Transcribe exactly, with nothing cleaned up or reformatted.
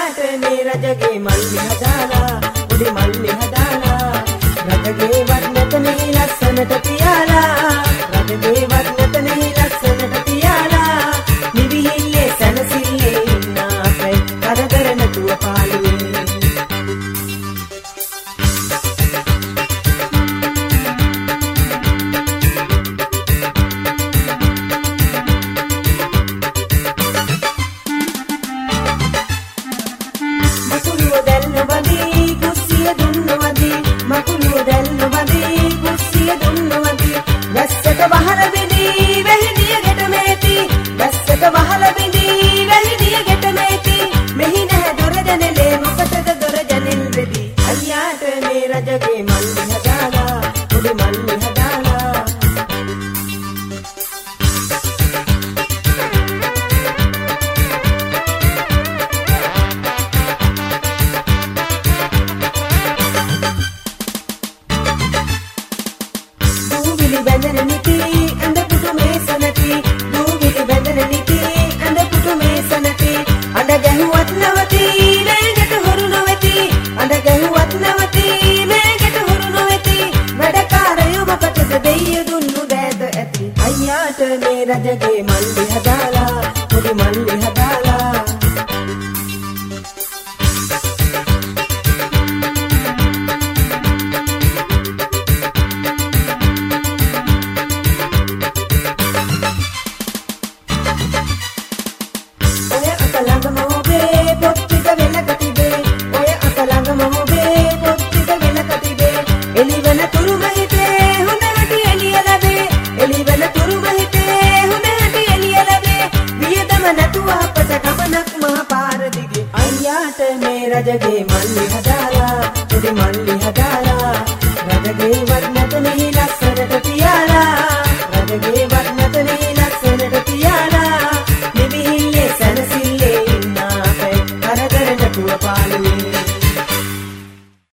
අයියාට මේ රජගේ මල්ලි හදාලා උඩි මල්ලි හදාලා රජගේ වර්ණත මෙහි ලස්සනට තියාලා රජගේ වර්ණත මෙහි ලස්සනට තියාලා නිවිහිල්ලේ සනසිල්ලේ ඉන්න අපේ කරදර නැතුව පාළුවේ මකුළුව දැල්න වදී කුස්සිය දුන්නවදී වැස්සට වහල බිඳී වැහිදිය ගෙට මේති වැස්සට වහල බිඳී වැහිදිය ගෙට මේති මෙහි නැහැ දොර ජනෙලේ මොකටද දොර ජනෙල් වෙදී අයියාට මේ රජගේ මල්ලි හදාලා උඩි මල්ලි හදාලා බැඳන නිති අඳ පුතු මේසනති දූවිලි බැඳන නිති අඳ පුතු මේසනති අඳ ගැහුවත් නවති මේකට හොරු නොවේති අඳ ගැහුවත් නවති මේකට හොරු නොවේති වැඩකාරයෝ මොකටද දෙයිය දුන්නු දෑත ඇති අයියාට මේ රජගේ මල්ලි හදාලා උඩි මල්ලි හදාලා එලිවන තුරු මහිතේ හොඳට එළිය ලැබේ එලිවන තුරු මහිතේ හොඳට එළිය ලැබේ වියදම නැතුව අපට ගමනක් මහ පාර දිගේ අයියාට මේ රජගේ මල්ලි හදාලා උඩි මල්ලි හදාලා රජගේ වර්ණත මෙහි ලස්සනට තියාලා රජගේ වර්ණත